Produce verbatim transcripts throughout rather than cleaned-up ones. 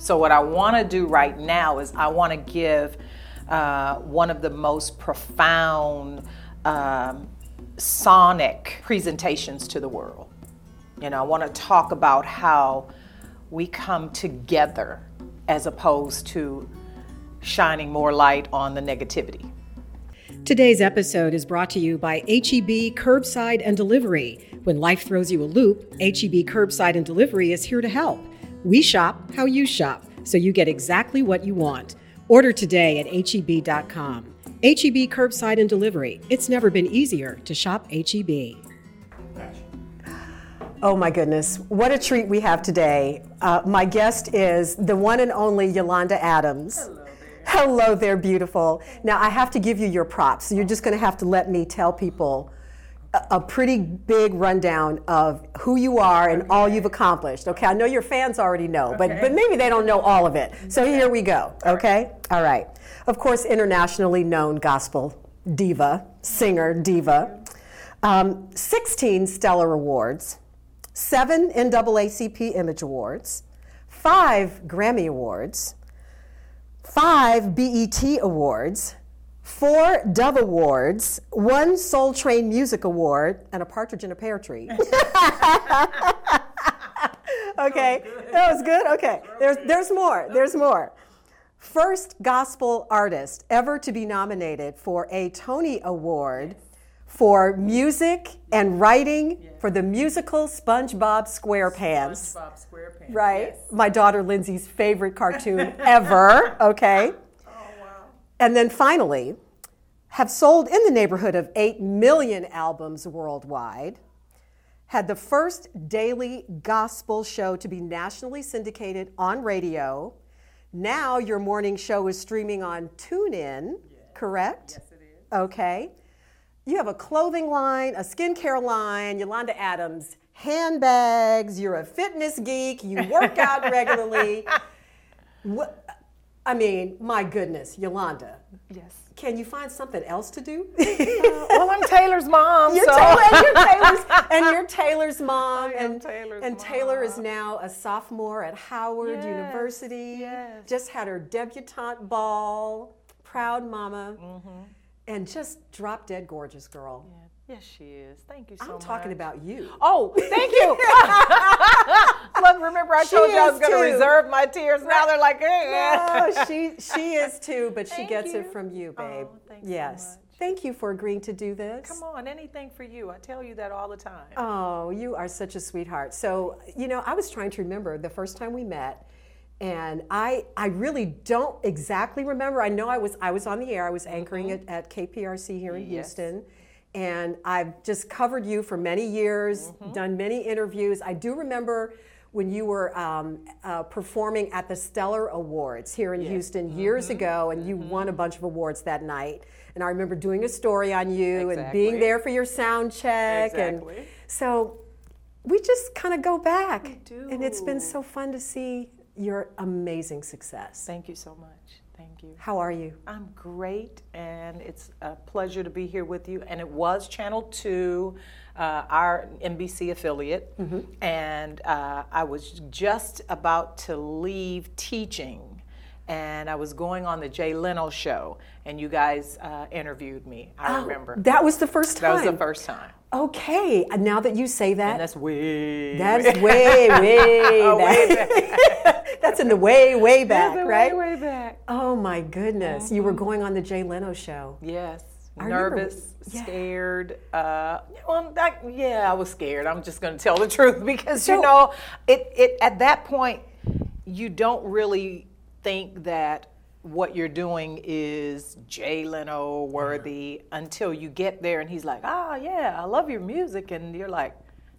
So what I want to do right now is I want to give uh, one of the most profound um, sonic presentations to the world. You know, I want to talk about how we come together as opposed to shining more light on the negativity. Today's episode is brought to you by H E B Curbside and Delivery. When life throws you a loop, H E B Curbside and Delivery is here to help. We shop how you shop, so you get exactly what you want. Order today at H E B dot com. H E B Curbside and Delivery. It's never been easier to shop H E B. Oh my goodness, what a treat we have today. Uh, my guest is the one and only Yolanda Adams. Hello there. Hello there, beautiful. Now I have to give you your props. So you're just gonna have to let me tell people a, a pretty big rundown of who you are and all you've accomplished. Okay, I know your fans already know, but, Okay. but maybe they don't know all of it. So here we go, okay? All right. Of course, internationally known gospel diva, singer, diva. Um, sixteen Stellar Awards, seven N double A C P Image Awards, five Grammy Awards, five B E T Awards, four Dove Awards, one Soul Train Music Award, and a Partridge in a Pear Tree. Okay, that was good? Okay, there's, there's more, there's more. First gospel artist ever to be nominated for a Tony Award for music and writing for the musical SpongeBob SquarePants. SpongeBob SquarePants. Right? Yes. My daughter Lindsay's favorite cartoon ever, okay? Oh, wow. And then finally, have sold in the neighborhood of eight million albums worldwide, had the first daily gospel show to be nationally syndicated on radio. Now your morning show is streaming on TuneIn, Yes. correct? Yes, it is. Okay. You have a clothing line, a skincare line, Yolanda Adams, handbags, you're a fitness geek, you work out regularly. What, I mean, my goodness, Yolanda, Yes. can you find something else to do? Well, I'm Taylor's mom, You're so. Taylor, and you're Taylor's, and you're Taylor's mom, I am and, Taylor's and Taylor is mom. now a sophomore at Howard Yes, University. yes. Just had her debutante ball, proud mama, Mm-hmm. and just drop dead gorgeous girl. Yeah. Yes, she is. Thank you so much. I'm talking about you. Oh, thank you. Look, remember I She told you I is was going to too. reserve my tears. Now they're like, hey. No, she she is too, but she Thank gets you. it from you, babe. Oh, thanks so yes. much. Thank you for agreeing to do this. Come on, anything for you. I tell you that all the time. Oh, you are such a sweetheart. So, you know, I was trying to remember the first time we met, and I I really don't exactly remember. I know I was I was on the air. I was anchoring Mm-hmm. it at K P R C here in Yes. Houston. And I've just covered you for many years, Mm-hmm. done many interviews. I do remember when you were um, uh, performing at the Stellar Awards here in Yes. Houston years ago, and you won a bunch of awards that night. And I remember doing a story on you and being Exactly. there for your sound check. Exactly. And so we just kind of go back. We do. And it's been so fun to see your amazing success. Thank you so much. Thank you. How are you? I'm great, and it's a pleasure to be here with you. And it was Channel two, uh, our N B C affiliate, and uh, I was just about to leave teaching, and I was going on the Jay Leno show, and you guys uh, interviewed me. I remember. That was the first time. That was the first time. Okay, and now that you say that, And that's way. that's way, way, Oh, way back. That's in the way, way back, That's right? Way, way back. Oh my goodness, you were going on the Jay Leno show. Yes. I remember- Nervous, yeah. scared. Uh, well, that, yeah, I was scared. I'm just going to tell the truth because So- you know, it, it at that point, you don't really think that what you're doing is Jay Leno worthy until you get there and he's like, ah, yeah, I love your music, and you're like.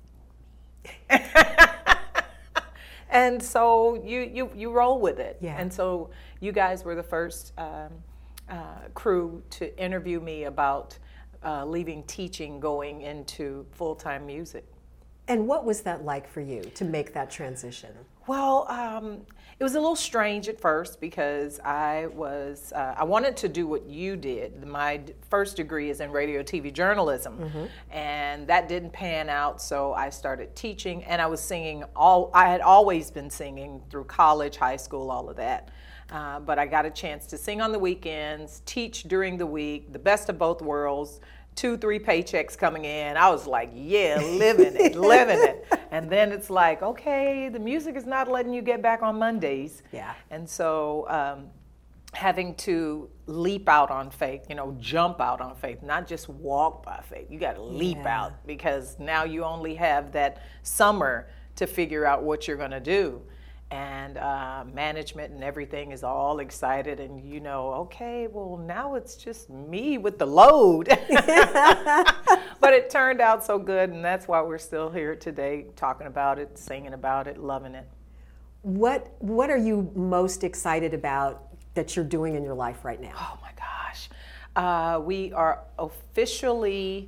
And so you, you, you roll with it. Yeah. And so you guys were the first um, uh, crew to interview me about uh, leaving teaching, going into full-time music. And what was that like for you to make that transition? Well, um, it was a little strange at first because I was, uh, I wanted to do what you did. My d- first degree is in radio, T V journalism, mm-hmm. and that didn't pan out, so I started teaching, and I was singing all, I had always been singing through college, high school, all of that. Uh, but I got a chance to sing on the weekends, teach during the week, the best of both worlds, two, three paychecks coming in. I was like, yeah, living it, living it. And then it's like, okay, the music is not letting you get back on Mondays. Yeah. And so um, having to leap out on faith, you know, jump out on faith, not just walk by faith. You got to leap Yeah. out because now you only have that summer to figure out what you're going to do. And uh, management and everything is all excited, and you know, okay, well, now it's just me with the load. But it turned out so good, and that's why we're still here today talking about it, singing about it, loving it. What What are you most excited about that you're doing in your life right now? Oh my gosh. Uh, we are officially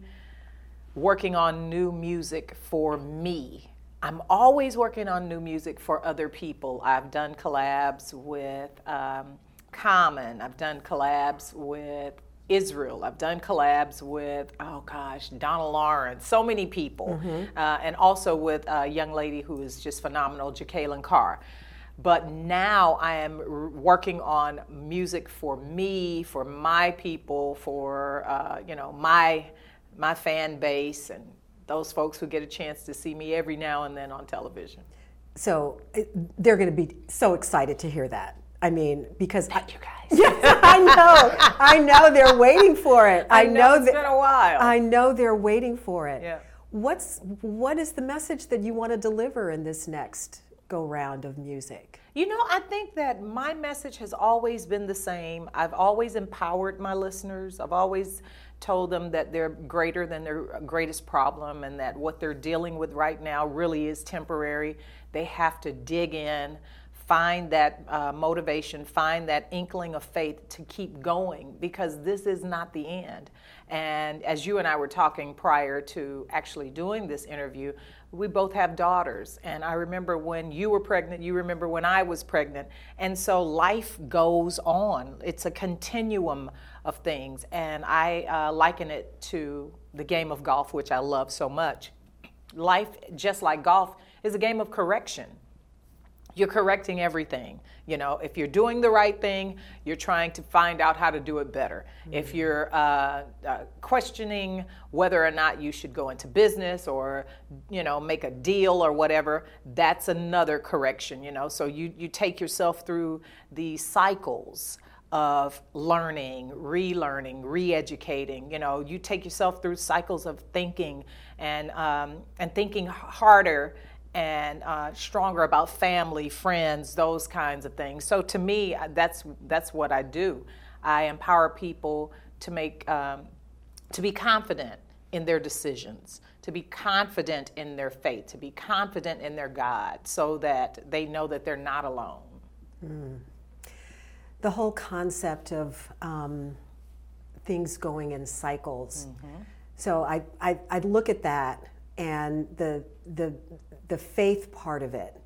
working on new music for me. I'm always working on new music for other people. I've done collabs with um, Common. I've done collabs with Israel. I've done collabs with, oh gosh, Donna Lawrence. So many people. Mm-hmm. Uh, and also with a young lady who is just phenomenal, Jacqueline Carr. But now I am r- working on music for me, for my people, for, uh, you know, my my fan base, and those folks who get a chance to see me every now and then on television. So it, they're going to be so excited to hear that. I mean, because Thank I, you guys. Yes, I know. I know they're waiting for it. I, I know, know it's that, been a while. I know they're waiting for it. Yeah. What's what is the message that you want to deliver in this next go round of music? You know, I think that my message has always been the same. I've always empowered my listeners. I've always told them that they're greater than their greatest problem, and that what they're dealing with right now really is temporary. They have to dig in, find that uh, motivation, find that inkling of faith to keep going, because this is not the end. And as you and I were talking prior to actually doing this interview, we both have daughters. And I remember when you were pregnant, you remember when I was pregnant. And so life goes on. It's a continuum of things. And I uh, liken it to the game of golf, which I love so much. Life, just like golf, is a game of correction. You're correcting everything. You know, if you're doing the right thing, you're trying to find out how to do it better. Mm-hmm. If you're uh, uh, questioning whether or not you should go into business or, you know, make a deal or whatever, that's another correction, you know. So you, you take yourself through the cycles of learning, relearning, re-educating. You know, you take yourself through cycles of thinking and um, and thinking harder and uh, stronger about family, friends, those kinds of things. So to me, that's that's what I do. I empower people to make, um, to be confident in their decisions, to be confident in their faith, to be confident in their God, so that they know that they're not alone. Mm. The whole concept of um, things going in cycles. Mm-hmm. So I, I I look at that and the the the faith part of it,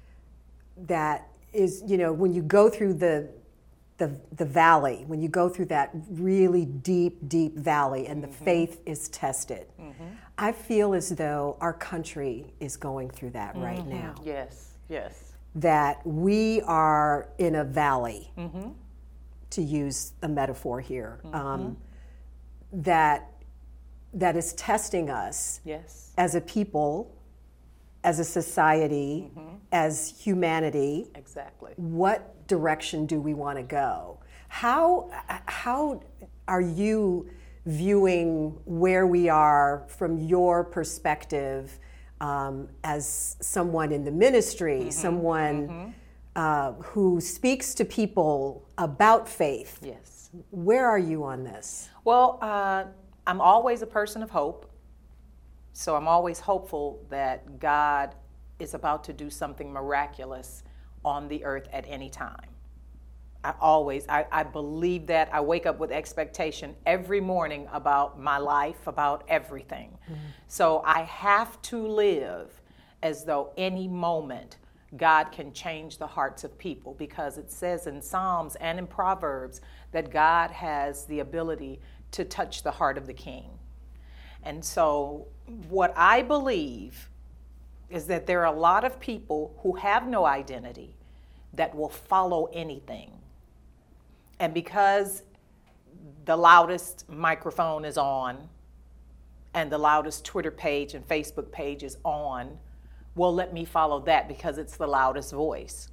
that is, you know, when you go through the the the valley, when you go through that really deep, deep valley and mm-hmm. the faith is tested, mm-hmm. I feel as though our country is going through that mm-hmm. right now. Yes, yes. That we are in a valley, mm-hmm. to use a metaphor here, mm-hmm. um, that that is testing us yes. as a people, as a society, mm-hmm. as humanity. Exactly. What direction do we want to go? How how are you viewing where we are from your perspective, um, as someone in the ministry, mm-hmm. someone mm-hmm. Uh, who speaks to people about faith? Yes. Where are you on this? Well, uh, I'm always a person of hope. So I'm always hopeful that God is about to do something miraculous on the earth at any time. I always, I, I believe that. I wake up with expectation every morning about my life, about everything. Mm-hmm. So I have to live as though any moment God can change the hearts of people, because it says in Psalms and in Proverbs that God has the ability to touch the heart of the king. And so what I believe is that there are a lot of people who have no identity that will follow anything. And because the loudest microphone is on and the loudest Twitter page and Facebook page is on, well, let me follow that because it's the loudest voice.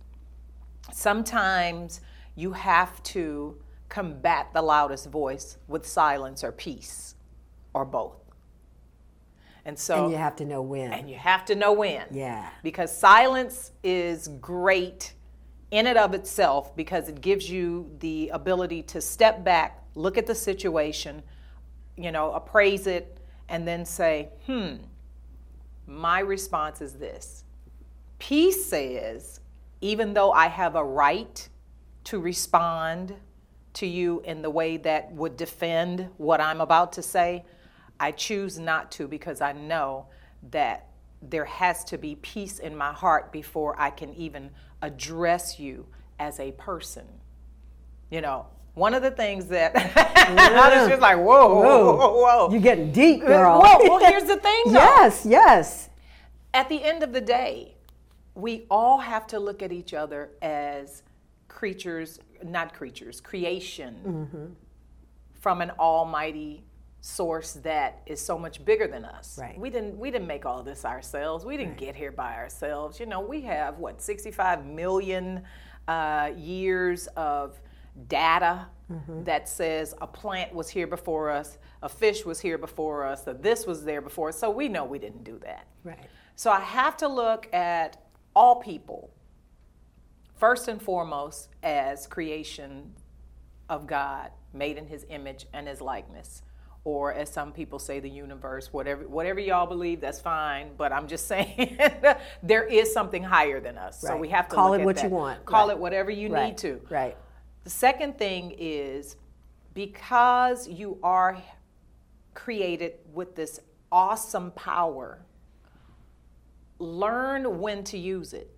Sometimes you have to combat the loudest voice with silence or peace or both. And so, and you have to know when. And you have to know when. Yeah. Because silence is great in and of itself, because it gives you the ability to step back, look at the situation, you know, appraise it, and then say, hmm, my response is this. Peace says, even though I have a right to respond to you in the way that would defend what I'm about to say, I choose not to, because I know that there has to be peace in my heart before I can even address you as a person. You know, one of the things that I was just like, whoa, whoa, whoa, whoa. You're getting deep, girl. Whoa, well, here's the thing, though. Yes, yes. At the end of the day, we all have to look at each other as creatures, not creatures, creation mm-hmm. from an almighty source that is so much bigger than us. Right. We didn't we didn't make all this ourselves. We didn't right. get here by ourselves. You know, we have what sixty-five million uh, years of data mm-hmm. that says a plant was here before us, a fish was here before us, that this was there before us. So we know we didn't do that. Right. So I have to look at all people first and foremost as creation of God, made in his image and his likeness. Or as some people say, the universe, whatever whatever y'all believe, that's fine. But I'm just saying there is something higher than us. Right. So we have to call look it at what that. you want. Call right. it whatever you right. need to. Right. The second thing is, because you are created with this awesome power, learn when to use it.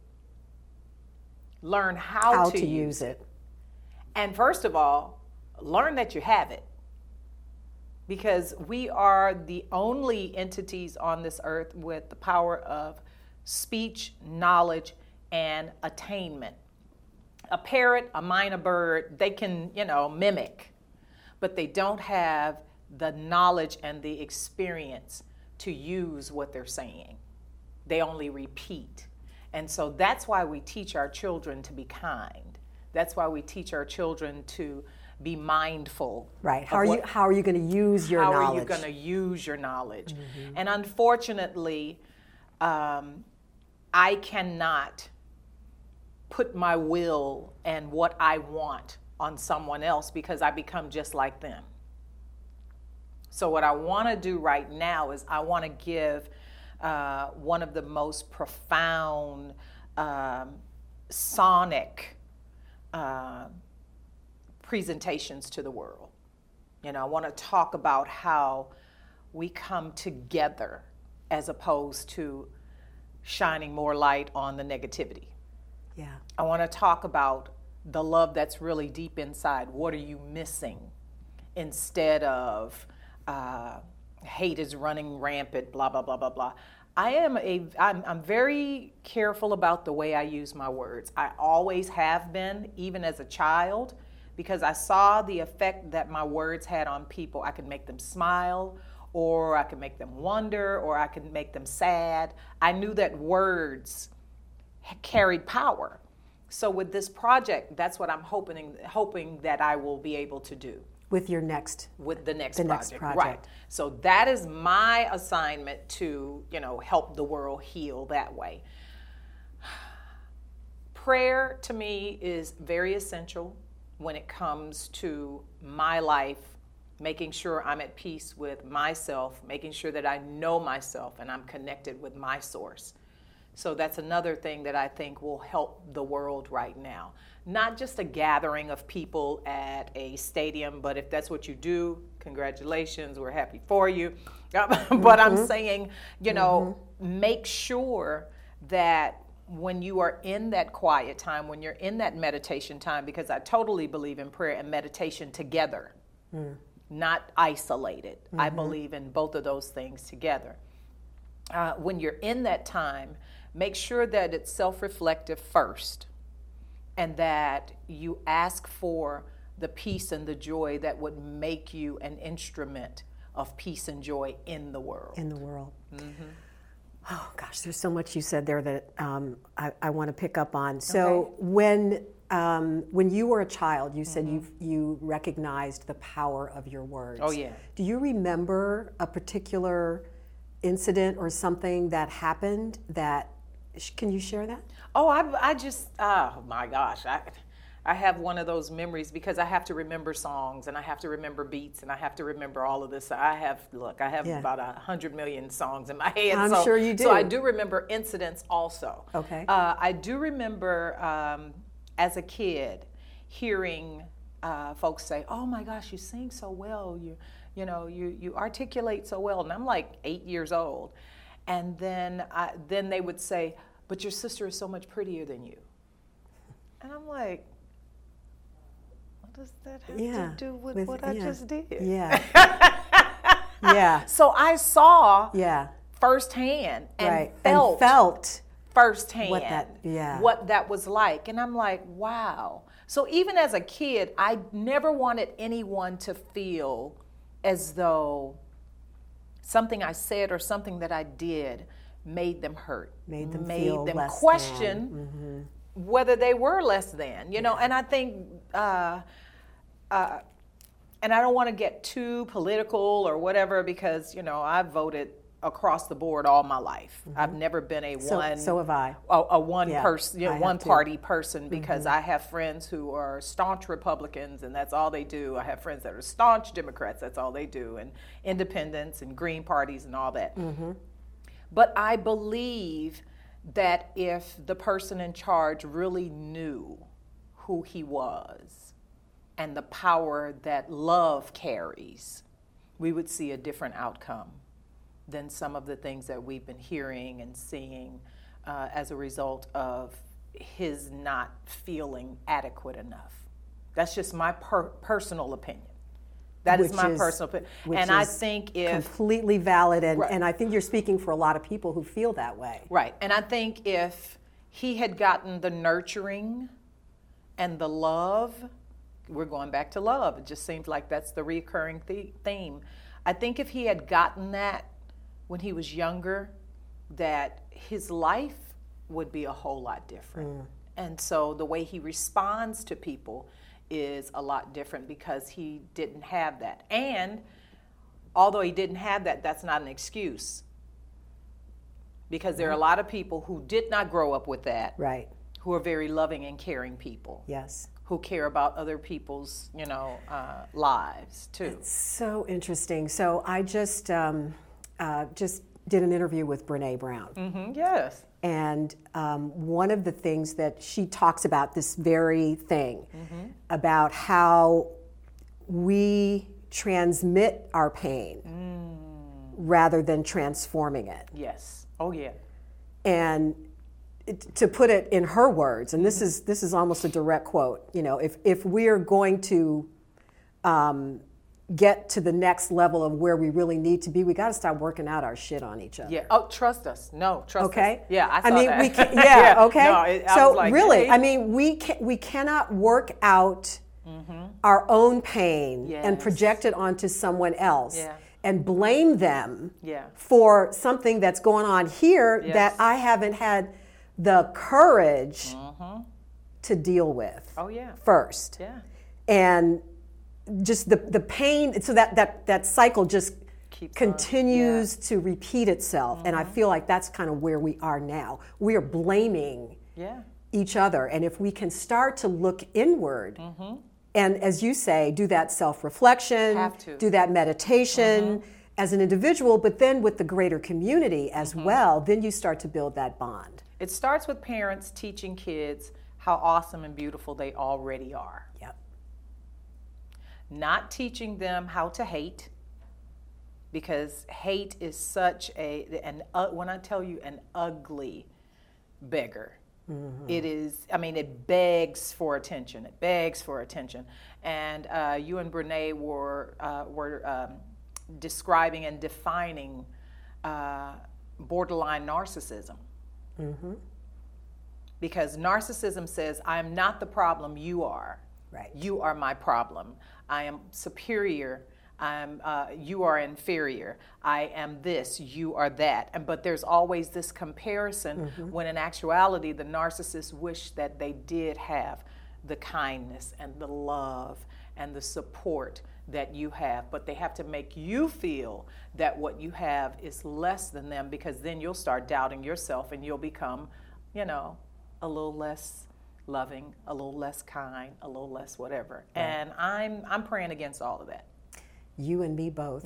Learn how, how to, to use, use it. it. And first of all, learn that you have it. Because we are the only entities on this earth with the power of speech, knowledge, and attainment. A parrot, a minor bird, they can, you know, mimic, but they don't have the knowledge and the experience to use what they're saying. They only repeat. And so that's why we teach our children to be kind. That's why we teach our children to be mindful. Right. How are what, you how are you going to use your how knowledge? How are you going to use your knowledge? Mm-hmm. And unfortunately, um, I cannot put my will and what I want on someone else, because I become just like them. So what I want to do right now is I want to give uh, one of the most profound um, sonic uh, presentations to the world. You know, I want to talk about how we come together as opposed to shining more light on the negativity. Yeah. I want to talk about the love that's really deep inside. What are you missing? Instead of uh, hate is running rampant, blah, blah, blah, blah, blah. I am a, I'm, I'm very careful about the way I use my words. I always have been, even as a child, because I saw the effect that my words had on people. I could make them smile, or I could make them wonder, or I could make them sad. I knew that words carried power. So with this project, that's what I'm hoping hoping that I will be able to do. With your next with the next the project. next project. Right. So that is my assignment, to, you know, help the world heal that way. Prayer to me is very essential when it comes to my life, making sure I'm at peace with myself, making sure that I know myself and I'm connected with my source. So that's another thing that I think will help the world right now. Not just a gathering of people at a stadium, but if that's what you do, congratulations, we're happy for you. But mm-hmm. I'm saying, you know, mm-hmm. make sure that when you are in that quiet time, when you're in that meditation time, because I totally believe in prayer and meditation together, mm. not isolated. Mm-hmm. I believe in both of those things together. Uh, when you're in that time, make sure that it's self-reflective first, and that you ask for the peace and the joy that would make you an instrument of peace and joy in the world. In the world. Mm-hmm. Oh gosh, there's so much you said there that um, I, I want to pick up on. So okay. when um, when you were a child, you said mm-hmm. you you recognized the power of your words. Oh yeah. Do you remember a particular incident or something that happened that, can you share that? Oh, I, I just, oh my gosh, I, I have one of those memories because I have to remember songs and I have to remember beats and I have to remember all of this. I have, look, I have yeah. about a hundred million songs in my head. I'm so, sure you do. So I do remember incidents also. Okay. Uh, I do remember um, as a kid hearing uh, folks say, oh my gosh, you sing so well. You, you know, you, you articulate so well. And I'm like eight years old. And then, I, then they would say, but your sister is so much prettier than you. And I'm like, what does that have yeah. to do with, with what yeah. I just did? Yeah. yeah. So I saw yeah. firsthand and right. felt, and felt firsthand what that, yeah. what that was like. And I'm like, wow. So even as a kid, I never wanted anyone to feel as though something I said or something that I did made them hurt, made them made feel them less question than. Mm-hmm. whether they were less than, you know. And I think, uh, uh, and I don't want to get too political or whatever, because you know I've voted across the board all my life. Mm-hmm. I've never been a so, one. So have I. A, a one yeah, person, you know, I one party person, because mm-hmm. I have friends who are staunch Republicans, and that's all they do. I have friends that are staunch Democrats. That's all they do, and independents and Green parties and all that. Mm-hmm. But I believe that if the person in charge really knew who he was and the power that love carries, we would see a different outcome than some of the things that we've been hearing and seeing uh, as a result of his not feeling adequate enough. That's just my per- personal opinion. That which is my is, personal opinion. And I think if... completely valid, and, right. and I think you're speaking for a lot of people who feel that way. Right. And I think if he had gotten the nurturing and the love, we're going back to love. It just seems like that's the recurring th- theme. I think if he had gotten that when he was younger, that his life would be a whole lot different. Mm. And so the way he responds to people is a lot different because he didn't have that. And although he didn't have that, that's not an excuse. Because there are a lot of people who did not grow up with that. Right. Who are very loving and caring people. Yes. Who care about other people's, you know, uh, lives too. It's so interesting. So I just um, uh, just did an interview with Brene Brown. Mm-hmm. Yes. And um, one of the things that she talks about, this very thing, mm-hmm. about how we transmit our pain mm. rather than transforming it. Yes. Oh yeah. And it, to put it in her words, and this mm-hmm. is this is almost a direct quote. You know, if if we're going to um, get to the next level of where we really need to be, we got to start working out our shit on each other. Yeah. Oh, trust us. No, trust okay? us. Okay. Yeah, I saw I mean, that. we can, yeah, yeah. okay. No, it, I so was like, really, hey. I mean, we can, we cannot work out mm-hmm. our own pain yes. and project it onto someone else yeah. and blame them yeah. for something that's going on here yes. that I haven't had the courage mm-hmm. to deal with. Oh yeah. First. Yeah. And just the, the pain, so that, that, that cycle just Keeps continues yeah. to repeat itself. Mm-hmm. And I feel like that's kind of where we are now. We are blaming yeah. each other. And if we can start to look inward, mm-hmm. and as you say, do that self-reflection, Have to. do that meditation mm-hmm. as an individual, but then with the greater community as mm-hmm. well, then you start to build that bond. It starts with parents teaching kids how awesome and beautiful they already are. Yep. Not teaching them how to hate, because hate is such a, an, uh, when I tell you, an ugly beggar. Mm-hmm. It is, I mean, it begs for attention. It begs for attention. And uh, you and Brene were, uh, were um, describing and defining uh, borderline narcissism. Mm-hmm. Because narcissism says, I am not the problem, you are. Right. You are my problem. I am superior. I'm, uh, you are inferior. I am this, you are that. And, but there's always this comparison mm-hmm. when in actuality the narcissists wish that they did have the kindness and the love and the support that you have. But they have to make you feel that what you have is less than them, because then you'll start doubting yourself and you'll become, you know, a little less loving, a little less kind, a little less whatever. Right. And I'm I'm praying against all of that. You and me both.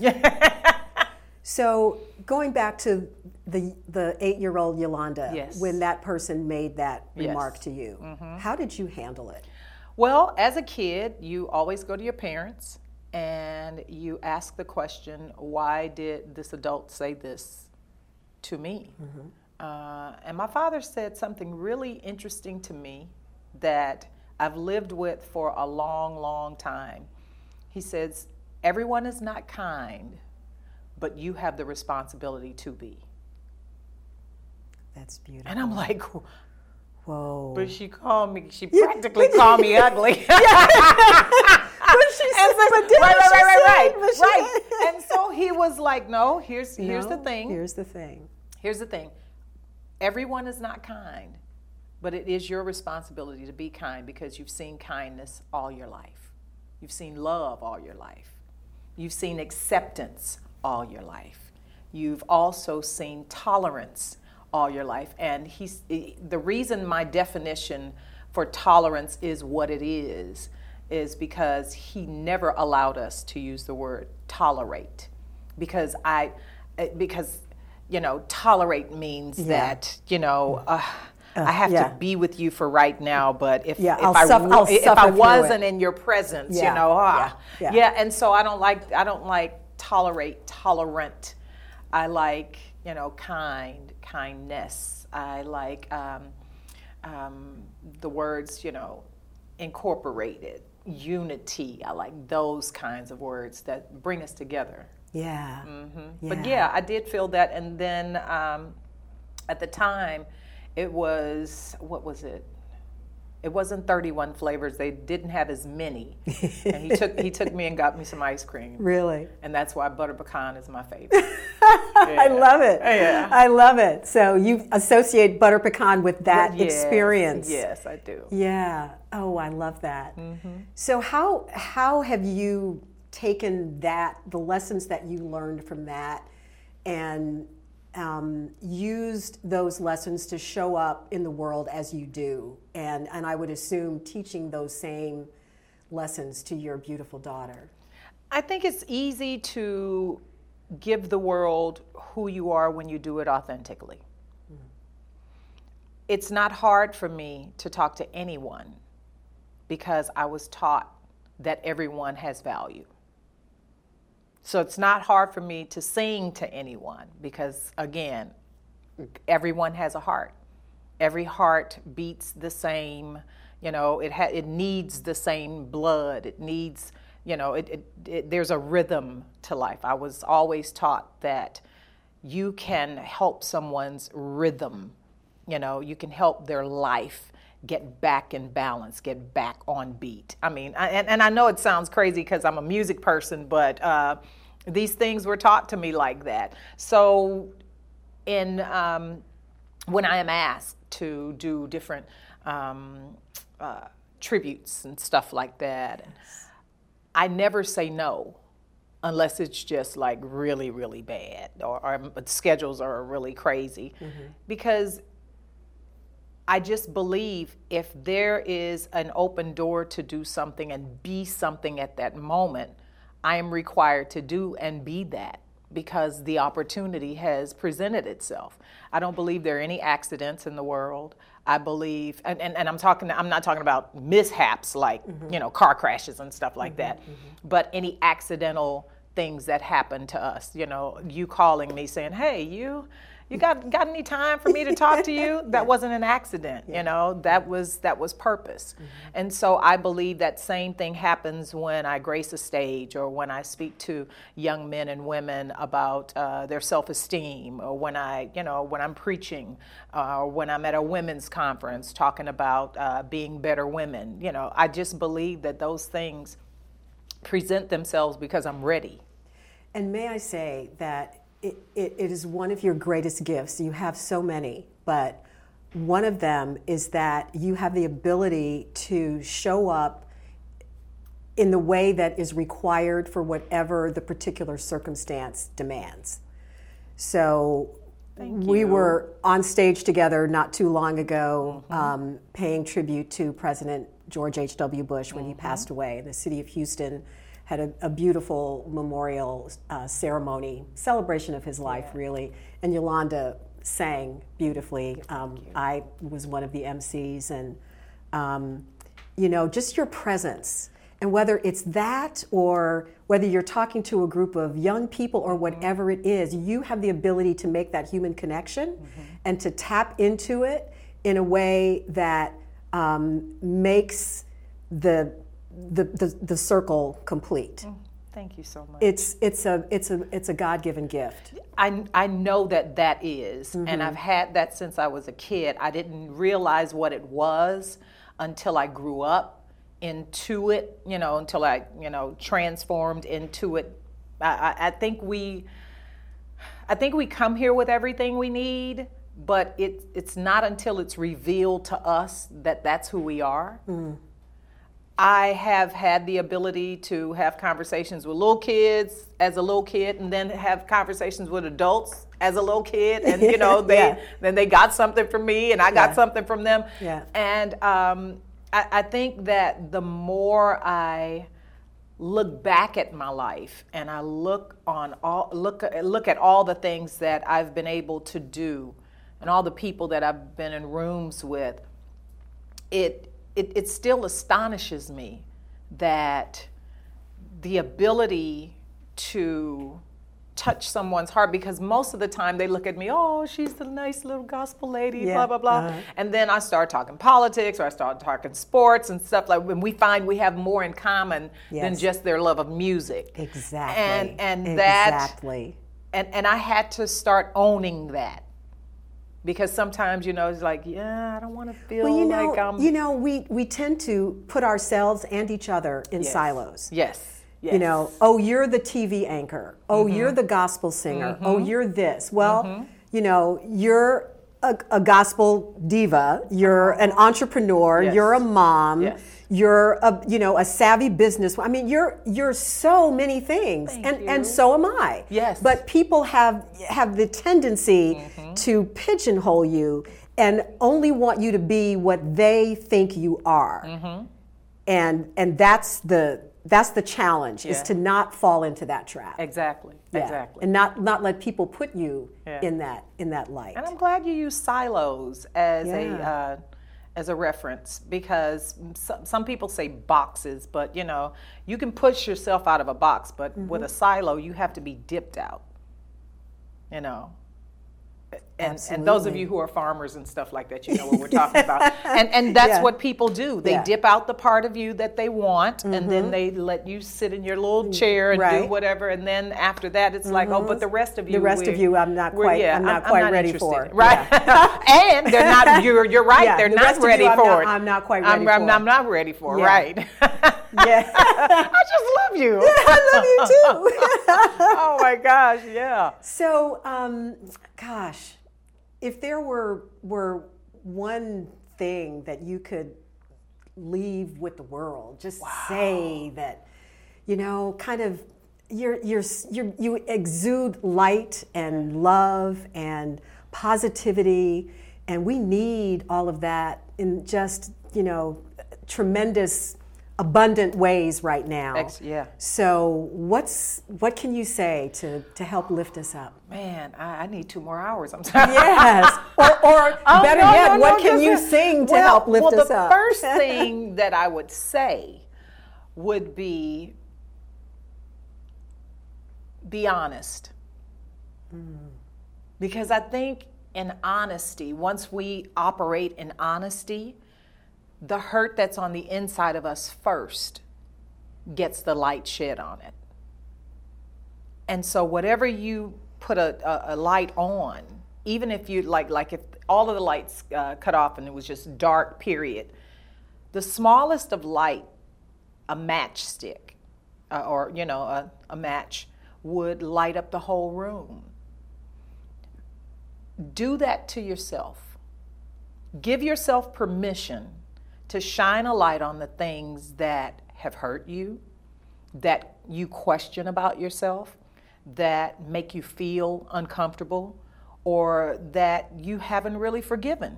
So going back to the the eight-year-old Yolanda, yes. when that person made that remark yes. to you, mm-hmm. how did you handle it? Well, as a kid, you always go to your parents and you ask the question, why did this adult say this to me? Mm-hmm. Uh, and my father said something really interesting to me that I've lived with for a long, long time. He says, everyone is not kind, but you have the responsibility to be. That's beautiful. And I'm like, whoa. But she called me, she practically called me ugly. But she said, so, but right, right, she right, said, right, right. right. And so he was like, no, here's no, here's the thing. Here's the thing. Here's the thing. Everyone is not kind, but it is your responsibility to be kind, because you've seen kindness all your life. You've seen love all your life. You've seen acceptance all your life. You've also seen tolerance all your life. And he's, the reason my definition for tolerance is what it is, is because he never allowed us to use the word tolerate. Because I, because, you know, tolerate means yeah. that, you know, uh, uh, I have yeah. to be with you for right now, but if, yeah, if, I'll I, suffer, I'll if I wasn't it. in your presence, yeah. you know, ah, yeah. yeah. yeah. And so I don't like, I don't like tolerate, tolerant. I like, you know, kind, kindness. I like um, um, the words, you know, incorporated, unity. I like those kinds of words that bring us together. Yeah. Mm-hmm. yeah. But yeah, I did feel that. And then um, at the time, it was, what was it? It wasn't thirty-one flavors. They didn't have as many. And he took he took me and got me some ice cream. Really? And that's why butter pecan is my favorite. Yeah. I love it. Yeah. I love it. So you associate butter pecan with that yes. experience. Yes, I do. Yeah. Oh, I love that. Mm-hmm. So how how have you taken that, the lessons that you learned from that, and Um, used those lessons to show up in the world as you do, and and I would assume teaching those same lessons to your beautiful daughter? I think it's easy to give the world who you are when you do it authentically. Mm-hmm. It's not hard for me to talk to anyone because I was taught that everyone has value. So it's not hard for me to sing to anyone because, again, everyone has a heart. Every heart beats the same, you know, it ha- it needs the same blood. It needs, you know, it, it, it, there's a rhythm to life. I was always taught that you can help someone's rhythm, you know, you can help their life get back in balance, get back on beat. I mean, I, and, and I know it sounds crazy because I'm a music person, but uh, these things were taught to me like that. So in um, when I am asked to do different um, uh, tributes and stuff like that, I never say no unless it's just like really, really bad or, or schedules are really crazy. Mm-hmm. Because I just believe if there is an open door to do something and be something at that moment, I am required to do and be that. because the opportunity has presented itself. I don't believe there are any accidents in the world. I believe, and, and, and I'm talking, I'm not talking about mishaps like, mm-hmm. you know, car crashes and stuff like mm-hmm, that, mm-hmm. but any accidental things that happen to us. You know, you calling me saying, hey, you, you got got any time for me to talk to you? That yeah. wasn't an accident, yeah. you know, that was that was purpose. Mm-hmm. And so I believe that same thing happens when I grace a stage, or when I speak to young men and women about uh, their self-esteem, or when I, you know, when I'm preaching, uh, or when I'm at a women's conference talking about uh, being better women. You know, I just believe that those things present themselves because I'm ready. And may I say that It, it, it is one of your greatest gifts. You have so many, but one of them is that you have the ability to show up in the way that is required for whatever the particular circumstance demands. So Thank we you. were on stage together not too long ago, mm-hmm. um, paying tribute to President George H W Bush when mm-hmm. he passed away. The city of Houston had a, a beautiful memorial uh, ceremony, celebration of his life, yeah. really. And Yolanda sang beautifully. Um, I was one of the M Cs, and um, you know, just your presence. And whether it's that, or whether you're talking to a group of young people, or whatever it is, you have the ability to make that human connection mm-hmm. and to tap into it in a way that um, makes the The, the the circle complete. Mm, thank you so much. It's it's a it's a it's a God-given gift. I I know that that is, mm-hmm. and I've had that since I was a kid. I didn't realize what it was until I grew up into it. You know, until I you know transformed into it. I, I, I think we I think we come here with everything we need, but it it's not until it's revealed to us that that's who we are. Mm. I have had the ability to have conversations with little kids as a little kid, and then have conversations with adults as a little kid, and you know they yeah. then they got something from me, and I got yeah. something from them. Yeah. And um, I, I think that the more I look back at my life, and I look on all look look at all the things that I've been able to do, and all the people that I've been in rooms with, it. It, it still astonishes me that the ability to touch someone's heart, because most of the time they look at me, oh, she's the nice little gospel lady, yeah. blah, blah, blah. Uh-huh. And then I start talking politics, or I start talking sports and stuff like, when we find we have more in common yes. than just their love of music. Exactly. And, and exactly. that, and, and I had to start owning that. Because sometimes, you know, it's like, yeah, I don't want to feel well, you know, like I'm... You know, we, we tend to put ourselves and each other in yes. silos. Yes. yes. You know, oh, you're the T V anchor. Oh, mm-hmm. you're the gospel singer. Mm-hmm. Oh, you're this. Well, mm-hmm. you know, you're a, a gospel diva. You're an entrepreneur. Yes. You're a mom. Yes. You're a, you know, a savvy business. I mean, you're you're so many things, Thank and you. and so am I. Yes. But people have have the tendency mm-hmm. to pigeonhole you and only want you to be what they think you are, mm-hmm. and and that's the that's the challenge yeah. is to not fall into that trap. Exactly. Yeah. Exactly. And not not let people put you yeah. in that in that light. And I'm glad you use silos as Yeah. a. Uh, as a reference, because some, some people say boxes, but you know, you can push yourself out of a box, but mm-hmm. with a silo, you have to be dipped out, you know. And, and those of you who are farmers and stuff like that, you know what we're talking about. And and that's yeah. what people do. They yeah. dip out the part of you that they want, mm-hmm. and then they let you sit in your little chair and right. do whatever. And then after that, it's mm-hmm. like, oh, but the rest of you, the rest of you, I'm not quite, yeah, I'm not I'm, quite I'm not ready interested. for. Right? Yeah. And they're not. You're you're right. Yeah, they're the not rest of ready you, I'm for not, it. I'm not quite ready I'm, for. I'm, I'm not ready for. Yeah. Right. Yeah. I just love you. I love you too. Oh my gosh, yeah. So, um, gosh, if there were were one thing that you could leave with the world, just wow. say that, you know, kind of you're you're you're you exude light and love and positivity, and we need all of that in just, you know, tremendous abundant ways right now. Ex- yeah. So what's what can you say to, to help lift us up? Man, I, I need two more hours. I'm sorry. Yes. Or, or Oh, better no, yet, no, what no, can you just- sing to well, help lift well, us the up? first thing that I would say would be be honest. Because I think in honesty, once we operate in honesty, the hurt that's on the inside of us first gets the light shed on it. And so whatever you put a, a, a light on, even if you like, like if all of the lights uh, cut off and it was just dark, period, the smallest of light, a matchstick, uh, or you know, a, a match, would light up the whole room. Do that to yourself. Give yourself permission to shine a light on the things that have hurt you, that you question about yourself, that make you feel uncomfortable, or that you haven't really forgiven.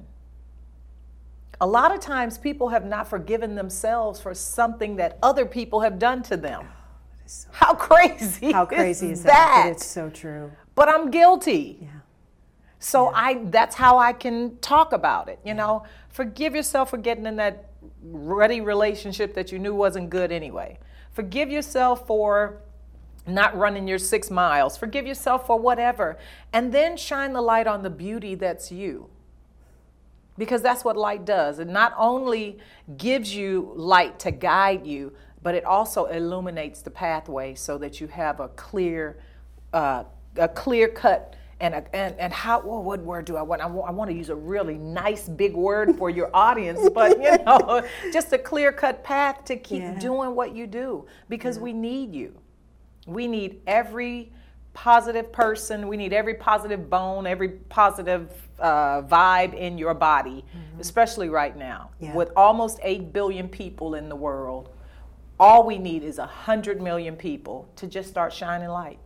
A lot of times people have not forgiven themselves for something that other people have done to them. So How crazy How crazy is is that? that? But it's so true. But I'm guilty. Yeah. So I that's how I can talk about it. You know, forgive yourself for getting in that ruddy relationship that you knew wasn't good anyway. Forgive yourself for not running your six miles. Forgive yourself for whatever. And then shine the light on the beauty that's you. Because that's what light does. It not only gives you light to guide you, but it also illuminates the pathway so that you have a clear, uh, a clear cut and a, and and how well, what word do I want? I want I want to use a really nice big word for your audience, but you know, just a clear cut path to keep Yeah. doing what you do because we need you. We need every positive person. We need every positive bone, every positive uh, vibe in your body, mm-hmm. especially right now Yeah. with almost eight billion people in the world. All we need is a hundred million people to just start shining light.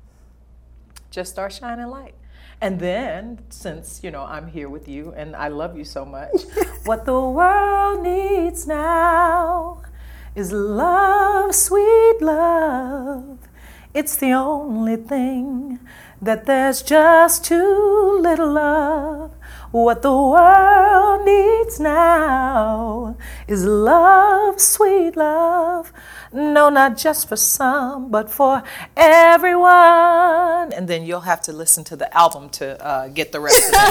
Just start shining light. And then, since, you know, I'm here with you and I love you so much, what the world needs now is love, sweet love. It's the only thing that there's just too little of. What the world needs now is love, sweet love. No, not just for some, but for everyone. And then you'll have to listen to the album to uh, get the rest of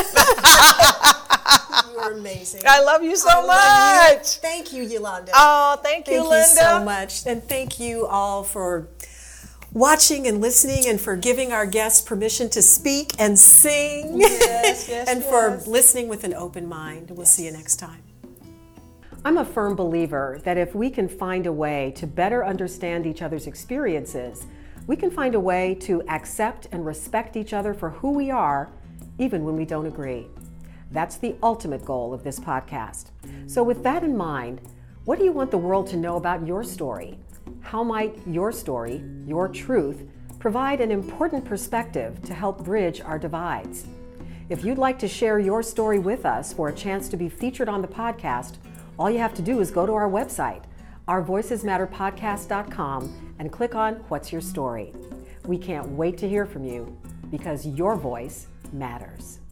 it. You're amazing. I love you so I love you. much. Thank you, Yolanda. Oh, thank you, Thank Linda. you so much. And thank you all for watching and listening and for giving our guests permission to speak and sing. Yes, yes, and yes. for listening with an open mind. We'll see you next time. I'm a firm believer that if we can find a way to better understand each other's experiences, we can find a way to accept and respect each other for who we are, even when we don't agree. That's the ultimate goal of this podcast. So with that in mind, what do you want the world to know about your story? How might your story, your truth, provide an important perspective to help bridge our divides? If you'd like to share your story with us for a chance to be featured on the podcast, all you have to do is go to our website, our voices matter podcast dot com, and click on What's Your Story? We can't wait to hear from you because your voice matters.